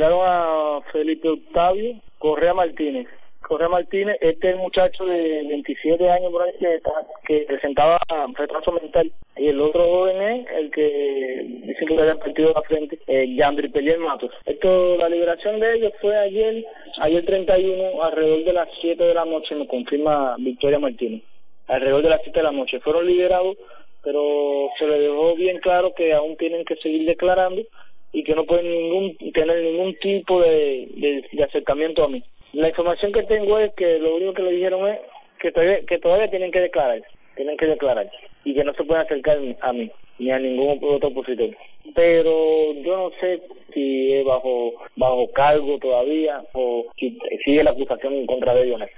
liberaron a Felipe Octavio Correa Martínez. Correa Martínez, este es el muchacho de 27 años por ahí que presentaba retraso mental, y el otro joven es el que dicen que le habían partido la frente, Yandri Peliel Matos. La liberación de ellos fue ayer 31, alrededor de las 7 de la noche, me confirma Victoria Martínez, alrededor de las 7 de la noche. Fueron liberados, pero se les dejó bien claro que aún tienen que seguir declarando y que no pueden tener ningún tipo de acercamiento a mí. La información que tengo es que lo único que le dijeron es que todavía tienen que declarar y que no se pueden acercar a mí ni a ningún otro opositor. Pero yo no sé si es bajo cargo todavía o si sigue la acusación en contra de ellos.